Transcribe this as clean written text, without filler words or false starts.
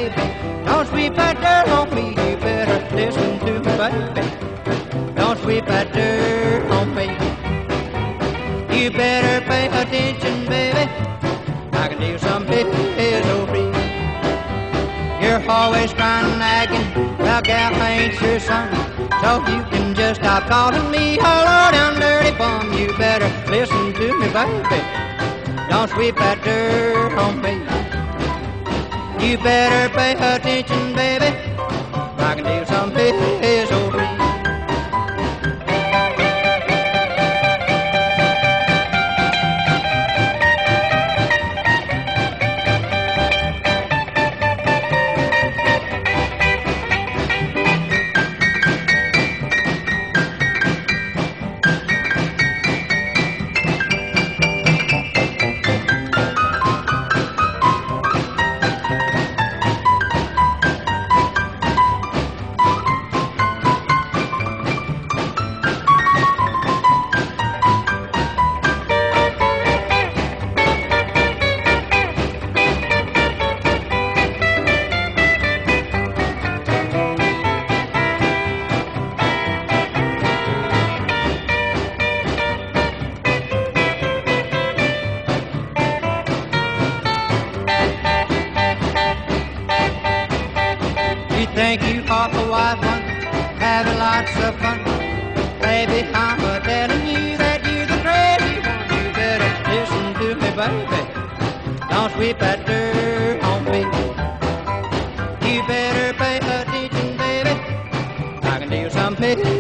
baby. Don't sweep that dirt on me. You better listen to me, baby. Don't sweep that dirt on me. You better pay attention, baby. I can do some misery. You're always trying and nagging. Well, gal, I ain't your son, so you can just stop calling me a low down dirty bum. You better listen to me, baby. Don't sweep that dirt on me. You better pay attention, baby. I can do some misery. You think you are the wise one, having lots of fun. Baby, I'm telling you that you're the crazy one. You better listen to me, baby. Don't sweep that dirt on me. You better pay attention, baby. I can do something.